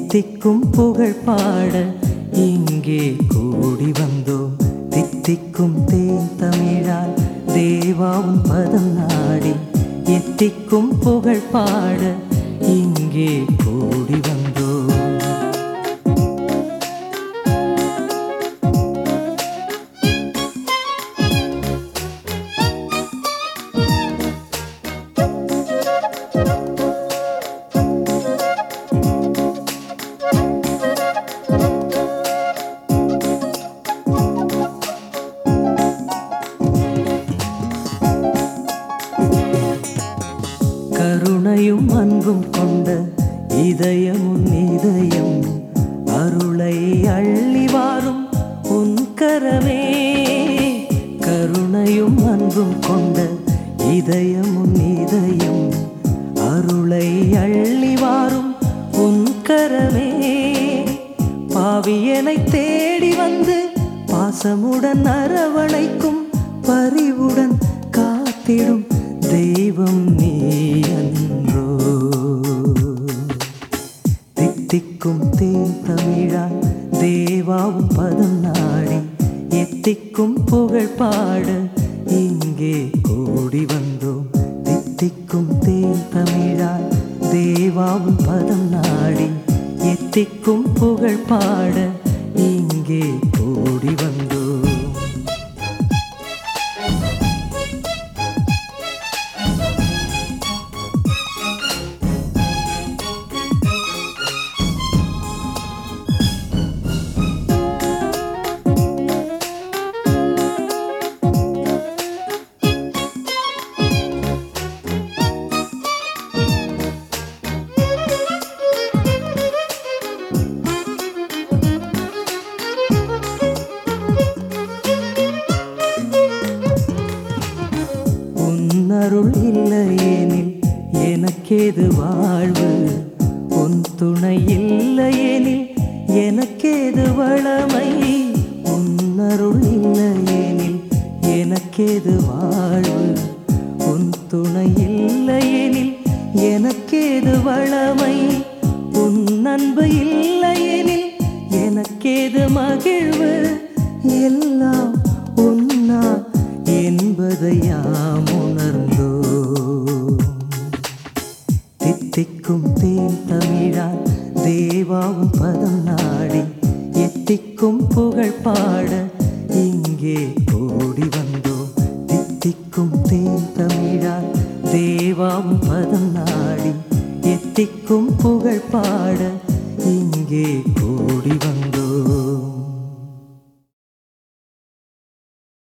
தித்திக்கும் புகழ் பாட இங்கே கூடி வந்தோம். தித்திக்கும் தேன் தமிழால் தேவாவும் பதம் நாடி எத்திக்கும் புகழ் பாட இங்கே கூடி வந்தோம். கருணையும் அன்பும் கொண்ட இதயமும் இதயம் அருளை அள்ளி வாரும் உன் கரமே. கருணையும் அன்பும் கொண்ட இதயமும் இதயம் அருளை அள்ளி வாரும் உன் கரமே. பாவியனை தேடி வந்து பாசமுடன் அரவணைக்கும் பரிவுடன் காத்திடும் தெய்வம் நீ அன்றோ. தித்திக்கும் தேன் தமிழால் தேவாவும் பதம் நாடி எத்திக்கும் புகழ் பாட இங்கே கூடி வந்தோம். தித்திக்கும் தேன் தமிழால் தேவாவும் பதம் நாடி எத்திக்கும் புகழ் பாட இங்கே கூடி வந்தோம். அருள் இல்லையெனில் எனக்கேது வாழ்வு, உன் துணை இல்லையெனில் எனக்கேது வளமை. உன் அருள் இல்லையெனில் எனக்கேது வாழ்வு, உன் துணை இல்லையெனில் எனக்கேது வளமை. உன் அன்பு இல்லையெனில் எனக்கேது மகிழ்வு, எல்லாம் உன்னா என்பதை யாம் உணர்ந்தோம். தித்திக்கும் தேன் தமிழால் தேவாவும் பதம் நாடி எத்திக்கும் புகழ் பாட இங்கே கூடி வந்தோம். தித்திக்கும் தேன் தமிழால் தேவாவும் பதம் நாடி எத்திக்கும் புகழ் பாட இங்கே கூடி வந்தோம்.